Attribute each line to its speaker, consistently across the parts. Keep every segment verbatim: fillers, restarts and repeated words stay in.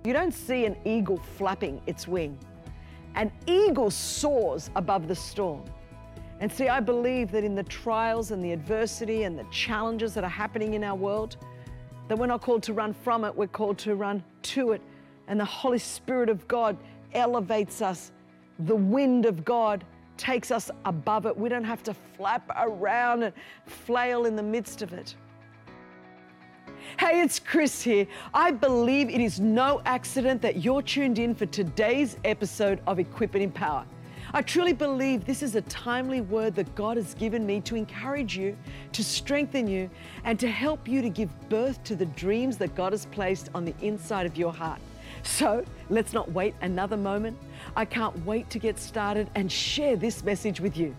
Speaker 1: You don't see an eagle flapping its wing. An eagle soars above the storm. And see, I believe that in the trials and the adversity and the challenges that are happening in our world, that we're not called to run from it, we're called to run to it. And the Holy Spirit of God elevates us. The wind of God takes us above it. We don't have to flap around and flail in the midst of it. Hey, it's Chris here. I believe it is no accident that you're tuned in for today's episode of Equip and Empower. I truly believe this is a timely word that God has given me to encourage you, to strengthen you, and to help you to give birth to the dreams that God has placed on the inside of your heart. So let's not wait another moment. I can't wait to get started and share this message with you.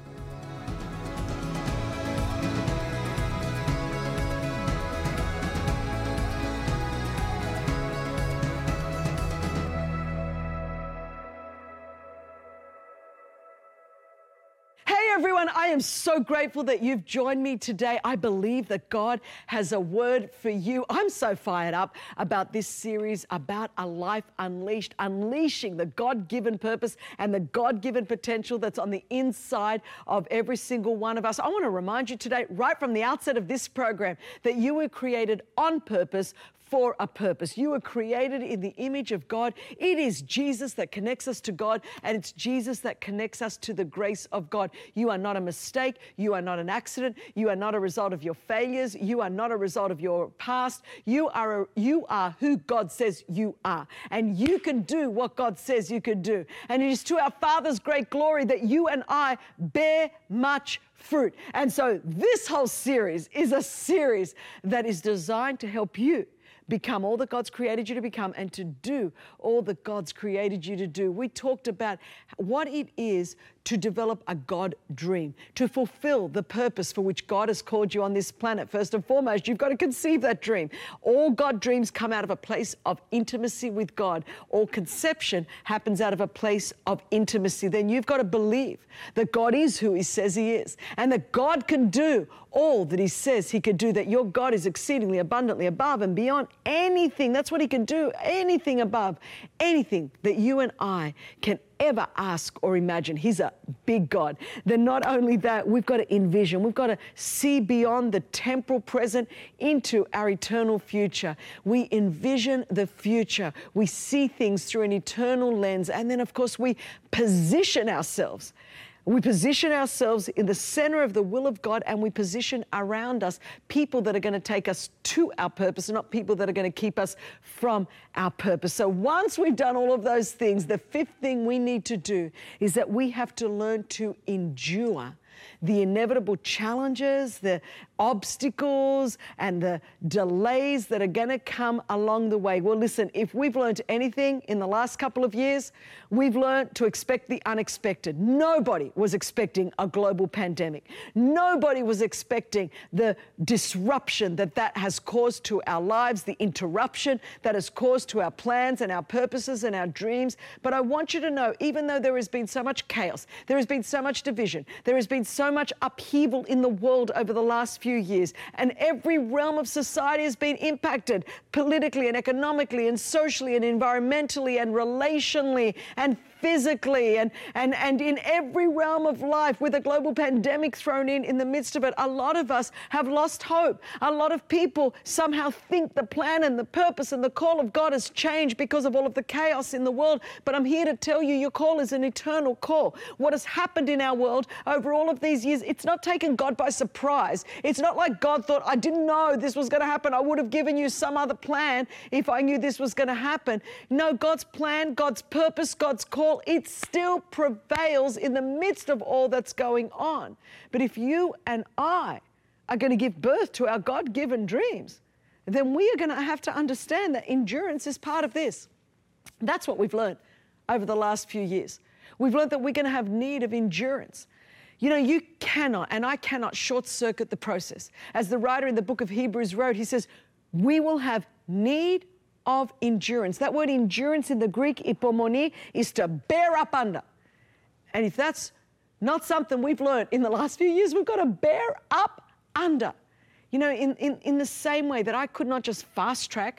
Speaker 1: Everyone, I am so grateful that you've joined me today. I believe that God has a word for you. I'm so fired up about this series about a life unleashed, unleashing the God-given purpose and the God-given potential that's on the inside of every single one of us. I want to remind you today, right from the outset of this program, that you were created on purpose for a purpose. You were created in the image of God. It is Jesus that connects us to God, and it's Jesus that connects us to the grace of God. You are not a mistake. You are not an accident. You are not a result of your failures. You are not a result of your past. You are, a, you are who God says you are, and you can do what God says you can do. And it is to our Father's great glory that you and I bear much fruit. And so this whole series is a series that is designed to help you become all that God's created you to become and to do all that God's created you to do. We talked about what it is to develop a God dream, to fulfill the purpose for which God has called you on this planet. First and foremost, you've got to conceive that dream. All God dreams come out of a place of intimacy with God. All conception happens out of a place of intimacy. Then you've got to believe that God is who He says He is, and that God can do all that He says He can do, that your God is exceedingly abundantly above and beyond anything. That's what He can do, anything above, anything that you and I can ever ask or imagine. He's a big God. Then not only that, we've got to envision, we've got to see beyond the temporal present into our eternal future. We envision the future. We see things through an eternal lens. And then, of course, we position ourselves. We position ourselves in the center of the will of God, and we position around us people that are going to take us to our purpose, and not people that are going to keep us from our purpose. So once we've done all of those things, the fifth thing we need to do is that we have to learn to endure the inevitable challenges, the obstacles, and the delays that are going to come along the way. Well, listen, if we've learned anything in the last couple of years, we've learned to expect the unexpected. Nobody was expecting a global pandemic. Nobody was expecting the disruption that that has caused to our lives, the interruption that has caused to our plans and our purposes and our dreams. But I want you to know, even though there has been so much chaos, there has been so much division, there has been so much upheaval in the world over the last few years, and every realm of society has been impacted politically and economically and socially and environmentally and relationally and physically and, and, and in every realm of life, with a global pandemic thrown in in the midst of it. A lot of us have lost hope. A lot of people somehow think the plan and the purpose and the call of God has changed because of all of the chaos in the world. But I'm here to tell you, your call is an eternal call. What has happened in our world over all of these years, it's not taken God by surprise. It's not like God thought, I didn't know this was going to happen. I would have given you some other plan if I knew this was going to happen. No, God's plan, God's purpose, God's call, it still prevails in the midst of all that's going on. But if you and I are going to give birth to our God-given dreams, then we are going to have to understand that endurance is part of this. That's what we've learned over the last few years. We've learned that we're going to have need of endurance. You know, you cannot, and I cannot short-circuit the process. As the writer in the book of Hebrews wrote, he says, we will have need of endurance. That word endurance in the Greek, ipomone, is to bear up under. And if that's not something we've learned in the last few years, we've got to bear up under. You know, in, in, in the same way that I could not just fast track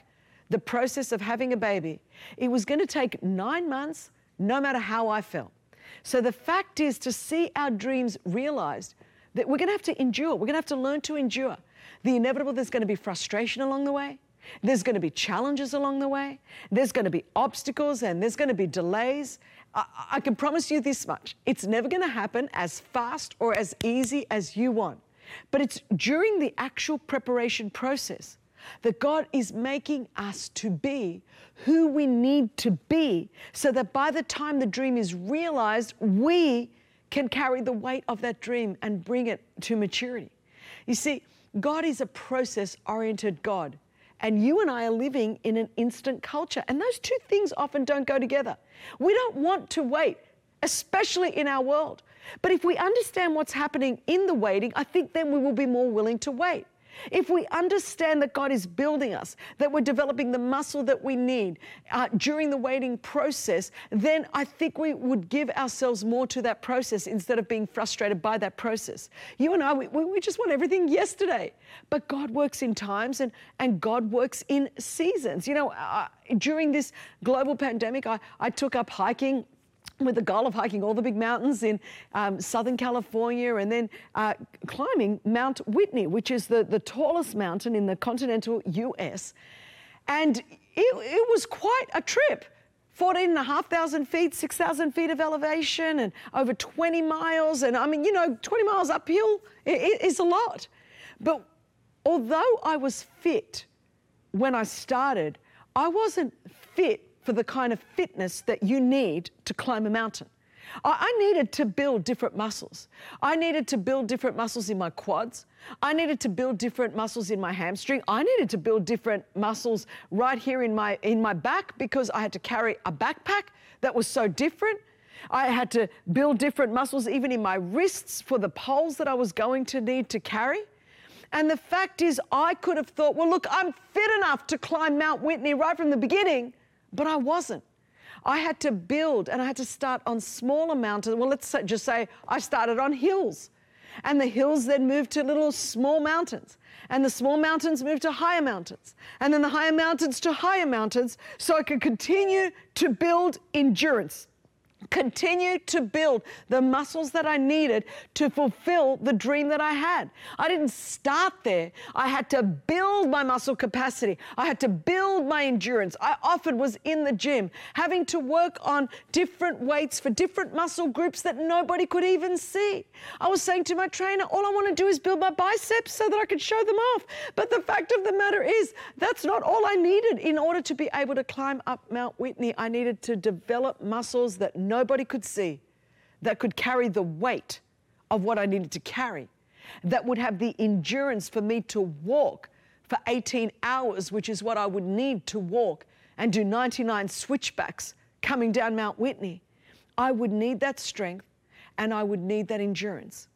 Speaker 1: the process of having a baby, it was going to take nine months, no matter how I felt. So the fact is, to see our dreams realized, that we're going to have to endure. We're going to have to learn to endure the inevitable. There's going to be frustration along the way. There's going to be challenges along the way. There's going to be obstacles, and there's going to be delays. I, I can promise you this much. It's never going to happen as fast or as easy as you want. But it's during the actual preparation process that God is making us to be who we need to be, so that by the time the dream is realized, we can carry the weight of that dream and bring it to maturity. You see, God is a process-oriented God, and you and I are living in an instant culture, and those two things often don't go together. We don't want to wait, especially in our world. But if we understand what's happening in the waiting, I think then we will be more willing to wait. If we understand that God is building us, that we're developing the muscle that we need uh, during the waiting process, then I think we would give ourselves more to that process instead of being frustrated by that process. You and I, we, we just want everything yesterday. But God works in times, and, and God works in seasons. You know, uh, during this global pandemic, I, I took up hiking with the goal of hiking all the big mountains in um, Southern California, and then uh, climbing Mount Whitney, which is the, the tallest mountain in the continental U S. And it, it was quite a trip. fourteen and a half thousand feet, six thousand feet of elevation, and over twenty miles. And I mean, you know, twenty miles uphill is a lot. But although I was fit when I started, I wasn't fit for the kind of fitness that you need to climb a mountain. I needed to build different muscles. I needed to build different muscles in my quads. I needed to build different muscles in my hamstring. I needed to build different muscles right here in my, in my back, because I had to carry a backpack that was so different. I had to build different muscles even in my wrists for the poles that I was going to need to carry. And the fact is, I could have thought, well, look, I'm fit enough to climb Mount Whitney right from the beginning. But I wasn't. I had to build, and I had to start on smaller mountains. Well, let's just say I started on hills, and the hills then moved to little small mountains, and the small mountains moved to higher mountains, and then the higher mountains to higher mountains, so I could continue to build endurance, continue to build the muscles that I needed to fulfill the dream that I had. I didn't start there. I had to build my muscle capacity. I had to build my endurance. I often was in the gym having to work on different weights for different muscle groups that nobody could even see. I was saying to my trainer, all I want to do is build my biceps so that I could show them off. But the fact of the matter is, that's not all I needed in order to be able to climb up Mount Whitney. I needed to develop muscles that nobody could see, that could carry the weight of what I needed to carry, that would have the endurance for me to walk for eighteen hours, which is what I would need to walk and do ninety-nine switchbacks coming down Mount Whitney. I would need that strength, and I would need that endurance.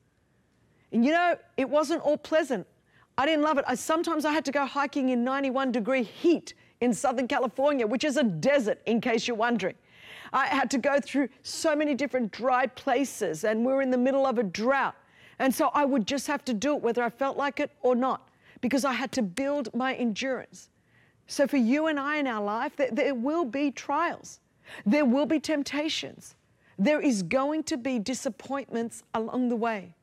Speaker 1: And you know, it wasn't all pleasant. I didn't love it. I, sometimes I had to go hiking in ninety-one degree heat in Southern California, which is a desert, in case you're wondering. I had to go through so many different dry places, and we were in the middle of a drought. And so I would just have to do it whether I felt like it or not, because I had to build my endurance. So for you and I in our life, there, there will be trials. There will be temptations. There is going to be disappointments along the way.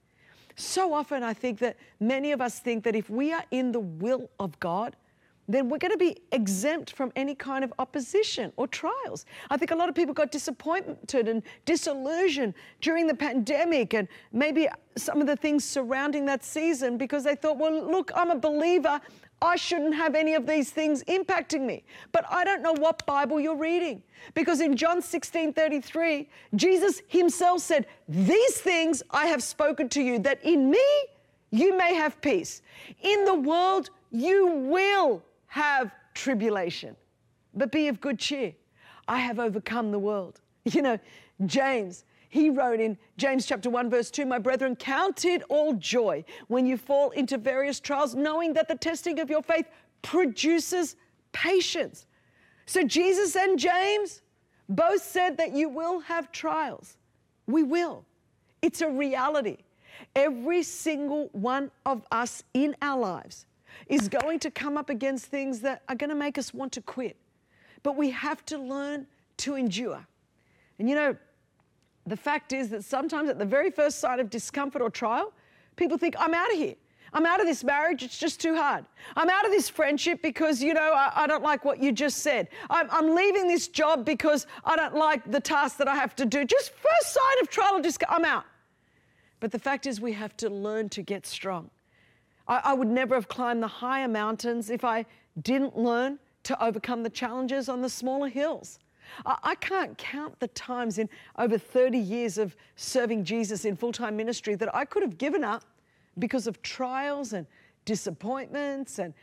Speaker 1: So often I think that many of us think that if we are in the will of God, then we're going to be exempt from any kind of opposition or trials. I think a lot of people got disappointed and disillusioned during the pandemic, and maybe some of the things surrounding that season, because they thought, well, look, I'm a believer. I shouldn't have any of these things impacting me. But I don't know what Bible you're reading, because in John sixteen thirty-three, Jesus himself said, these things I have spoken to you, that in me you may have peace. In the world you will have tribulation, but be of good cheer. I have overcome the world. You know, James, he wrote in James chapter one, verse two, my brethren, count it all joy when you fall into various trials, knowing that the testing of your faith produces patience. So Jesus and James both said that you will have trials. We will. It's a reality. Every single one of us in our lives is going to come up against things that are going to make us want to quit. But we have to learn to endure. And you know, the fact is that sometimes at the very first sign of discomfort or trial, people think, I'm out of here. I'm out of this marriage, it's just too hard. I'm out of this friendship because, you know, I, I don't like what you just said. I'm, I'm leaving this job because I don't like the task that I have to do. Just first sign of trial or discomfort, I'm out. But the fact is we have to learn to get strong. I, I would never have climbed the higher mountains if I didn't learn to overcome the challenges on the smaller hills. I, I can't count the times in over thirty years of serving Jesus in full-time ministry that I could have given up because of trials and disappointments and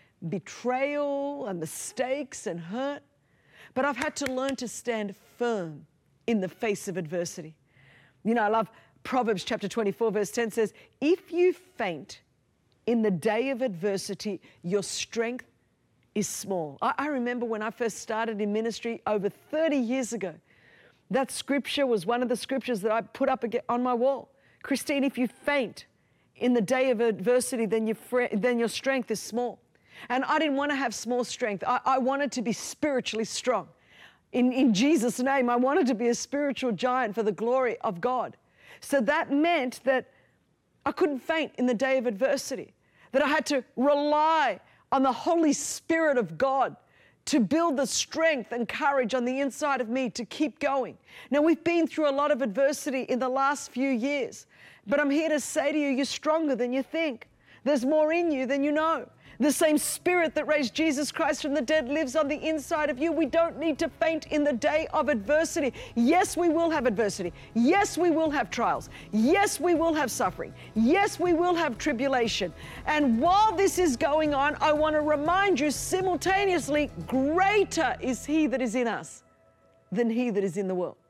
Speaker 1: betrayal and mistakes and hurt. But I've had to learn to stand firm in the face of adversity. You know, I love Proverbs chapter twenty-four, verse ten says, if you faint in the day of adversity, your strength is small. I, I remember when I first started in ministry over thirty years ago, that scripture was one of the scriptures that I put up on my wall. Christine, if you faint in the day of adversity, then your, fre- then your strength is small. And I didn't want to have small strength. I, I wanted to be spiritually strong. In, in Jesus' name, I wanted to be a spiritual giant for the glory of God. So that meant that I couldn't faint in the day of adversity, that I had to rely on the Holy Spirit of God to build the strength and courage on the inside of me to keep going. Now, we've been through a lot of adversity in the last few years, but I'm here to say to you, you're stronger than you think. There's more in you than you know. The same Spirit that raised Jesus Christ from the dead lives on the inside of you. We don't need to faint in the day of adversity. Yes, we will have adversity. Yes, we will have trials. Yes, we will have suffering. Yes, we will have tribulation. And while this is going on, I want to remind you simultaneously, greater is He that is in us than he that is in the world.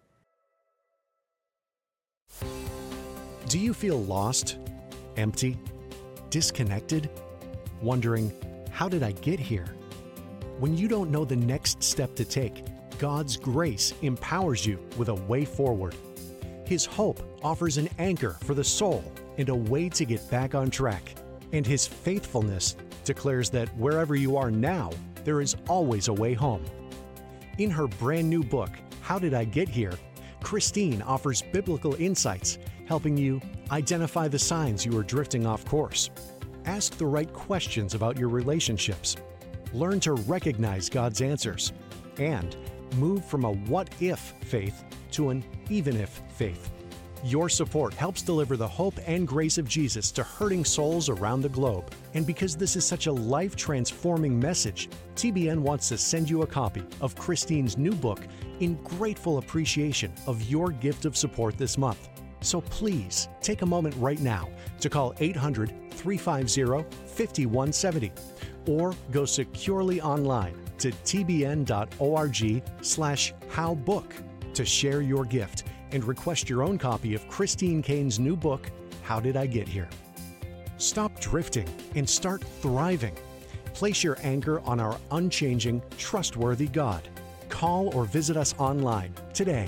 Speaker 2: Do you feel lost, empty, disconnected? Wondering, how did I get here? When you don't know the next step to take, God's grace empowers you with a way forward. His hope offers an anchor for the soul and a way to get back on track. And His faithfulness declares that wherever you are now, there is always a way home. In her brand new book, How Did I Get Here?, Christine offers biblical insights, helping you identify the signs you are drifting off course. Ask the right questions about your relationships. Learn to recognize God's answers. And move from a what-if faith to an even-if faith. Your support helps deliver the hope and grace of Jesus to hurting souls around the globe. And because this is such a life-transforming message, T B N wants to send you a copy of Christine's new book in grateful appreciation of your gift of support this month. So please take a moment right now to call eight hundred, three five zero, five one seven zero or go securely online to tbn.org slash howbook to share your gift and request your own copy of Christine Cain's new book, How Did I Get Here? Stop drifting and start thriving. Place your anchor on our unchanging, trustworthy God. Call or visit us online today.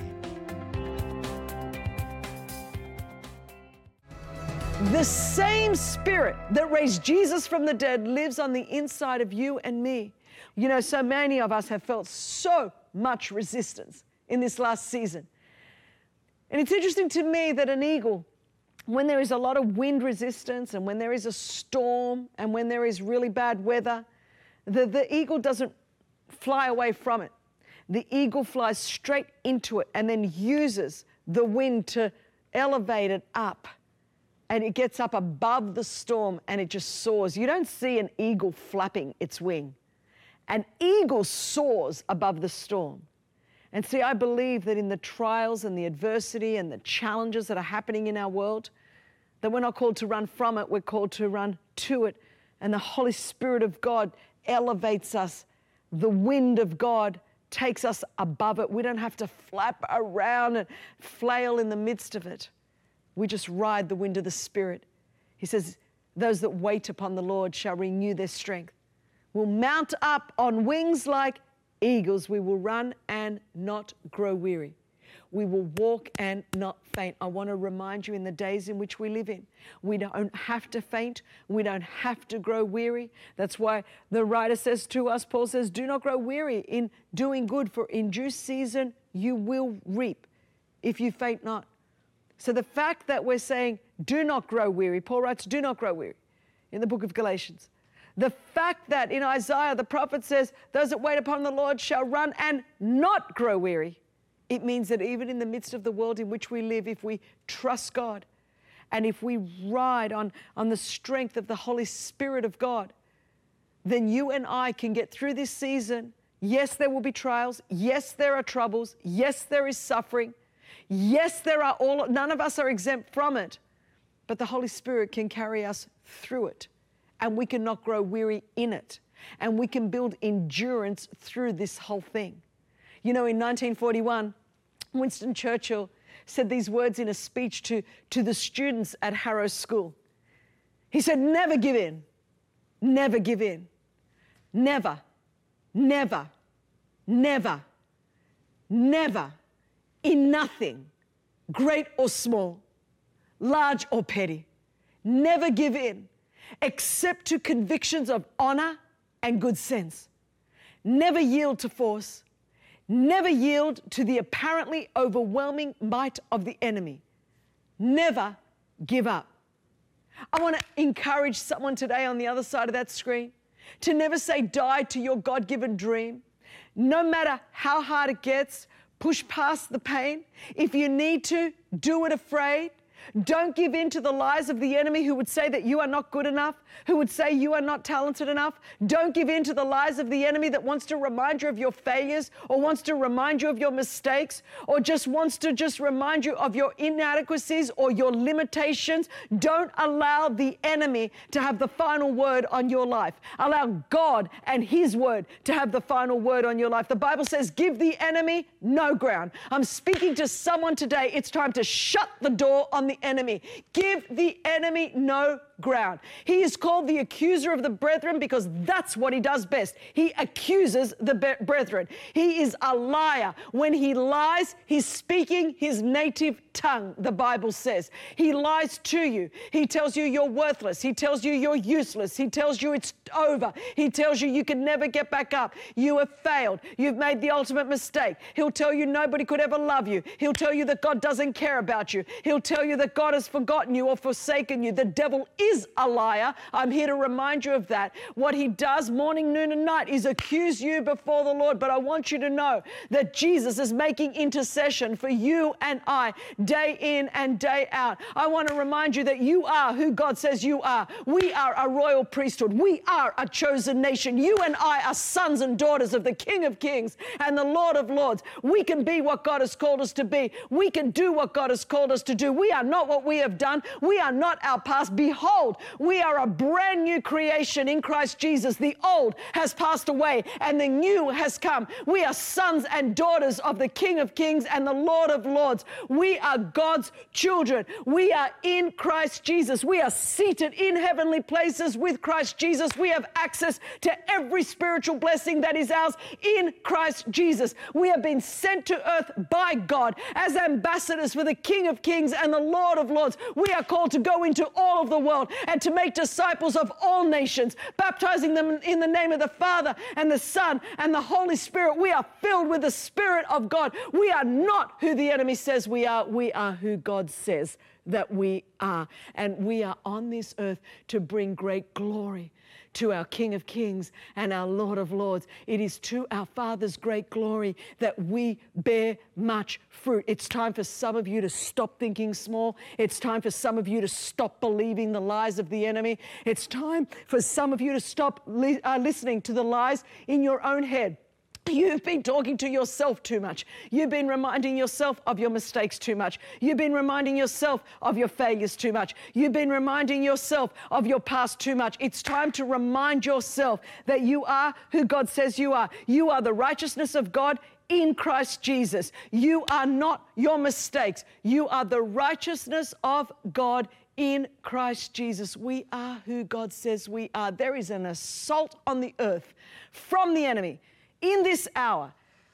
Speaker 1: The same Spirit that raised Jesus from the dead lives on the inside of you and me. You know, so many of us have felt so much resistance in this last season. And it's interesting to me that an eagle, when there is a lot of wind resistance and when there is a storm and when there is really bad weather, the, the eagle doesn't fly away from it. The eagle flies straight into it and then uses the wind to elevate it up. And it gets up above the storm and it just soars. You don't see an eagle flapping its wing. An eagle soars above the storm. And see, I believe that in the trials and the adversity and the challenges that are happening in our world, that we're not called to run from it, we're called to run to it. And the Holy Spirit of God elevates us. The wind of God takes us above it. We don't have to flap around and flail in the midst of it. We just ride the wind of the Spirit. He says, those that wait upon the Lord shall renew their strength. We'll mount up on wings like eagles. We will run and not grow weary. We will walk and not faint. I want to remind you, in the days in which we live in, we don't have to faint. We don't have to grow weary. That's why the writer says to us, Paul says, do not grow weary in doing good, for in due season you will reap if you faint not. So the fact that we're saying, do not grow weary, Paul writes, do not grow weary in the book of Galatians. The fact that in Isaiah, the prophet says, those that wait upon the Lord shall run and not grow weary. It means that even in the midst of the world in which we live, if we trust God and if we ride on, on the strength of the Holy Spirit of God, then you and I can get through this season. Yes, there will be trials. Yes, there are troubles. Yes, there is suffering. Yes, there are all, none of us are exempt from it, but the Holy Spirit can carry us through it, and we can not grow weary in it, and we can build endurance through this whole thing. You know, in nineteen forty-one, Winston Churchill said these words in a speech to, to the students at Harrow School. He said, never give in, never give in, never, never, never, never, in nothing, great or small, large or petty, never give in, except to convictions of honor and good sense. Never yield to force. Never yield to the apparently overwhelming might of the enemy. Never give up. I want to encourage someone today on the other side of that screen to never say die to your God-given dream. No matter how hard it gets, push past the pain. If you need to, do it afraid. Don't give in to the lies of the enemy who would say that you are not good enough, who would say you are not talented enough. Don't give in to the lies of the enemy that wants to remind you of your failures, or wants to remind you of your mistakes, or just wants to just remind you of your inadequacies or your limitations. Don't allow the enemy to have the final word on your life. Allow God and His word to have the final word on your life. The Bible says, give the enemy no ground. I'm speaking to someone today. It's time to shut the door on the enemy. Give the enemy no ground. He is called the accuser of the brethren because that's what he does best. He accuses the be- brethren. He is a liar. When he lies, he's speaking his native tongue, the Bible says. He lies to you. He tells you you're worthless. He tells you you're useless. He tells you it's over. He tells you you can never get back up. You have failed. You've made the ultimate mistake. He'll tell you nobody could ever love you. He'll tell you that God doesn't care about you. He'll tell you that God has forgotten you or forsaken you. The devil is a liar. I'm here to remind you of that. What he does morning, noon, and night is accuse you before the Lord. But I want you to know that Jesus is making intercession for you and I day in and day out. I want to remind you that you are who God says you are. We are a royal priesthood. We are a chosen nation. You and I are sons and daughters of the King of Kings and the Lord of Lords. We can be what God has called us to be. We can do what God has called us to do. We are not what we have done. We are not our past. Behold, we are a brand new creation in Christ Jesus. The old has passed away and the new has come. We are sons and daughters of the King of Kings and the Lord of Lords. We are God's children. We are in Christ Jesus. We are seated in heavenly places with Christ Jesus. We have access to every spiritual blessing that is ours in Christ Jesus. We have been sent to earth by God as ambassadors for the King of Kings and the Lord of Lords. We are called to go into all of the world and to make disciples of all nations, baptizing them in the name of the Father and the Son and the Holy Spirit. We are filled with the Spirit of God. We are not who the enemy says we are. We are who God says that we are. And we are on this earth to bring great glory to our King of Kings and our Lord of Lords. It is to our Father's great glory that we bear much fruit. It's time for some of you to stop thinking small. It's time for some of you to stop believing the lies of the enemy. It's time for some of you to stop li- uh, listening to the lies in your own head. You've been talking to yourself too much. You've been reminding yourself of your mistakes too much. You've been reminding yourself of your failures too much. You've been reminding yourself of your past too much. It's time to remind yourself that you are who God says you are. You are the righteousness of God in Christ Jesus. You are not your mistakes. You are the righteousness of God in Christ Jesus. We are who God says we are. There is an assault on the earth from the enemy in this hour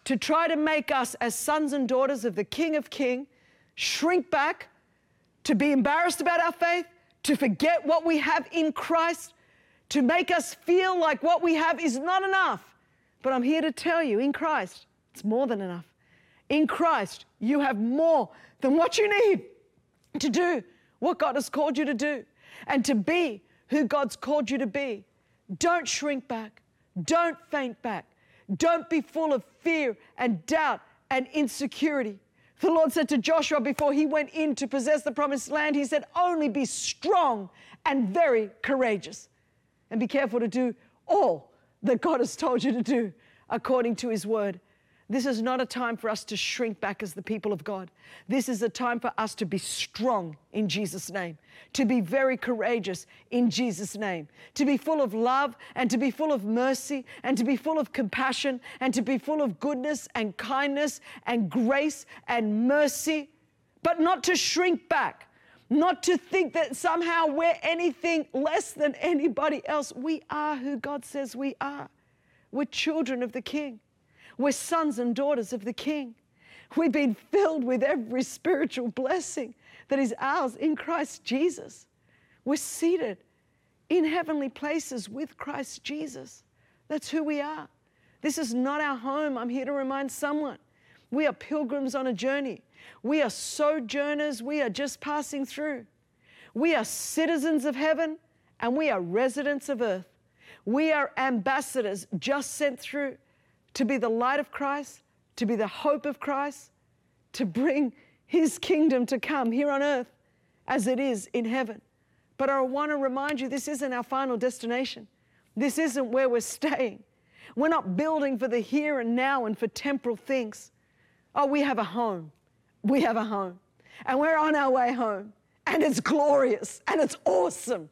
Speaker 1: to try to make us as sons and daughters of the King of Kings shrink back, to be embarrassed about our faith, to forget what we have in Christ, to make us feel like what we have is not enough. But I'm here to tell you, in Christ, it's more than enough. In Christ, you have more than what you need to do what God has called you to do and to be who God's called you to be. Don't shrink back. Don't faint back. Don't be full of fear and doubt and insecurity. The Lord said to Joshua before he went in to possess the promised land, he said, only be strong and very courageous, and be careful to do all that God has told you to do according to his word. This is not a time for us to shrink back as the people of God. This is a time for us to be strong in Jesus' name, to be very courageous in Jesus' name, to be full of love and to be full of mercy and to be full of compassion and to be full of goodness and kindness and grace and mercy, but not to shrink back, not to think that somehow we're anything less than anybody else. We are who God says we are. We're children of the King. We're sons and daughters of the King. We've been filled with every spiritual blessing that is ours in Christ Jesus. We're seated in heavenly places with Christ Jesus. That's who we are. This is not our home. I'm here to remind someone. We are pilgrims on a journey. We are sojourners. We are just passing through. We are citizens of heaven and we are residents of earth. We are ambassadors just sent through to be the light of Christ, to be the hope of Christ, to bring his kingdom to come here on earth as it is in heaven. But I want to remind you, this isn't our final destination. This isn't where we're staying. We're not building for the here and now and for temporal things. Oh, we have a home. We have a home. And we're on our way home. And it's glorious and it's awesome.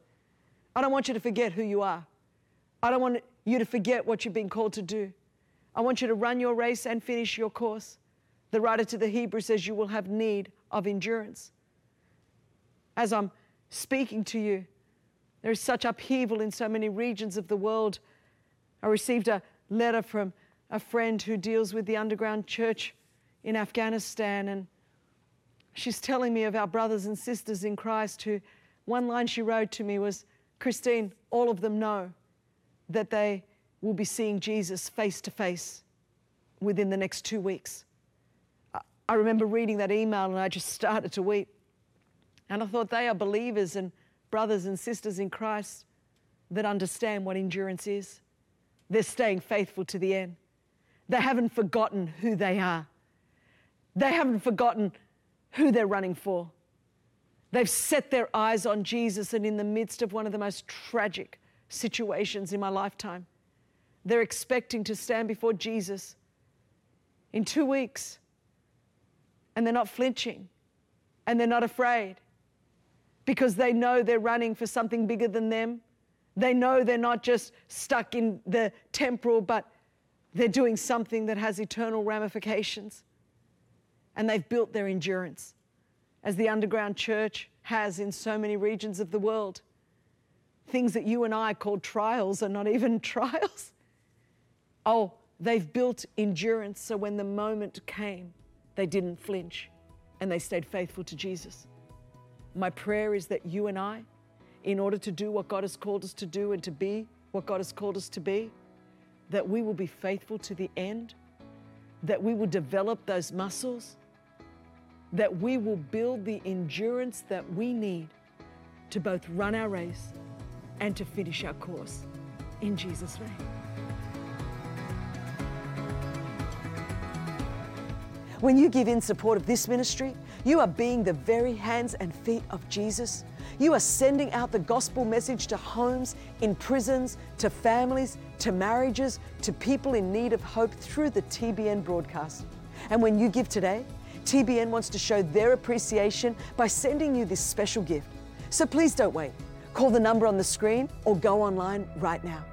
Speaker 1: I don't want you to forget who you are. I don't want you to forget what you've been called to do. I want you to run your race and finish your course. The writer to the Hebrews says you will have need of endurance. As I'm speaking to you, there is such upheaval in so many regions of the world. I received a letter from a friend who deals with the underground church in Afghanistan, and she's telling me of our brothers and sisters in Christ who, one line she wrote to me was, Christine, all of them know that they will be seeing Jesus face to face within the next two weeks. I remember reading that email and I just started to weep. And I thought they are believers and brothers and sisters in Christ that understand what endurance is. They're staying faithful to the end. They haven't forgotten who they are. They haven't forgotten who they're running for. They've set their eyes on Jesus, and in the midst of one of the most tragic situations in my lifetime, they're expecting to stand before Jesus in two weeks, and they're not flinching, and they're not afraid, because they know they're running for something bigger than them. They know they're not just stuck in the temporal, but they're doing something that has eternal ramifications. And they've built their endurance, as the underground church has in so many regions of the world. Things that you and I call trials are not even trials. Oh, they've built endurance, so when the moment came, they didn't flinch and they stayed faithful to Jesus. My prayer is that you and I, in order to do what God has called us to do and to be what God has called us to be, that we will be faithful to the end, that we will develop those muscles, that we will build the endurance that we need to both run our race and to finish our course. In Jesus' name. When you give in support of this ministry, you are being the very hands and feet of Jesus. You are sending out the gospel message to homes, in prisons, to families, to marriages, to people in need of hope through the T B N broadcast. And when you give today, T B N wants to show their appreciation by sending you this special gift. So please don't wait. Call the number on the screen or go online right now.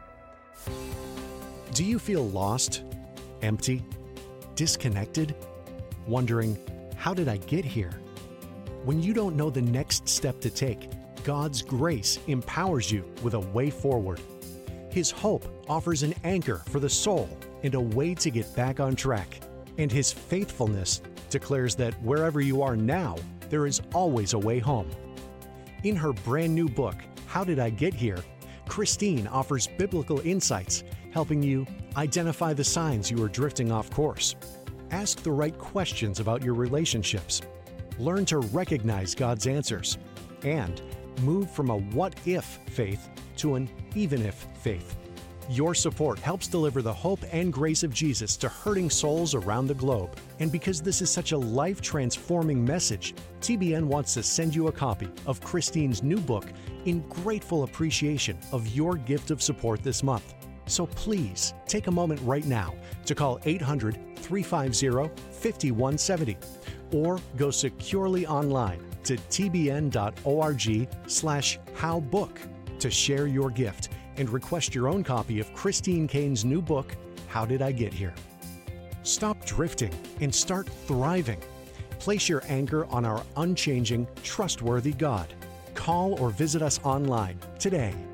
Speaker 2: Do you feel lost, empty, disconnected, wondering, how did I get here? When you don't know the next step to take, God's grace empowers you with a way forward. His hope offers an anchor for the soul and a way to get back on track. And His faithfulness declares that wherever you are now, there is always a way home. In her brand new book, How Did I Get Here?, Christine offers biblical insights, helping you identify the signs you are drifting off course, ask the right questions about your relationships, learn to recognize God's answers, and move from a what-if faith to an even-if faith. Your support helps deliver the hope and grace of Jesus to hurting souls around the globe. And because this is such a life-transforming message, T B N wants to send you a copy of Christine's new book in grateful appreciation of your gift of support this month. So please take a moment right now to call eight hundred, three five zero, five one seven zero or go securely online to tbn.org slash howbook to share your gift and request your own copy of Christine Caine's new book, How Did I Get Here? Stop drifting and start thriving. Place your anchor on our unchanging, trustworthy God. Call or visit us online today